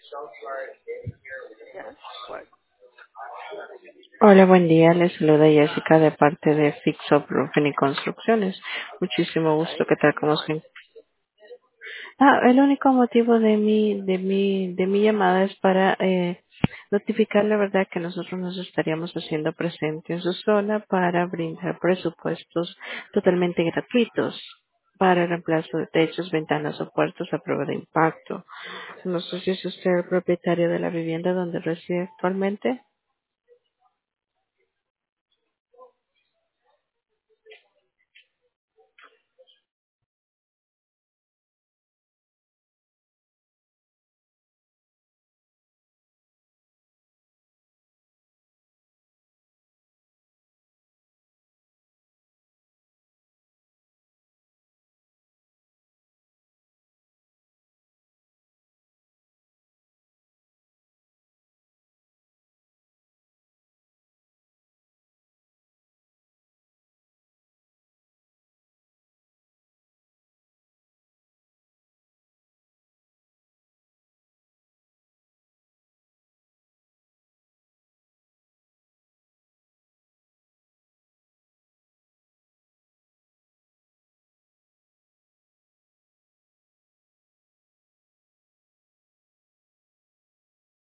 Yes, what? Hola, buen día. Les saluda Jessica de parte de Fix Up Roofing y Construcciones. Muchísimo gusto. ¿Qué tal? ¿Cómo se el único motivo de mi llamada es para notificar la verdad que nosotros nos estaríamos haciendo presente en su zona para brindar presupuestos totalmente gratuitos para el reemplazo de techos, ventanas o puertos a prueba de impacto. No sé si es usted el propietario de la vivienda donde reside actualmente.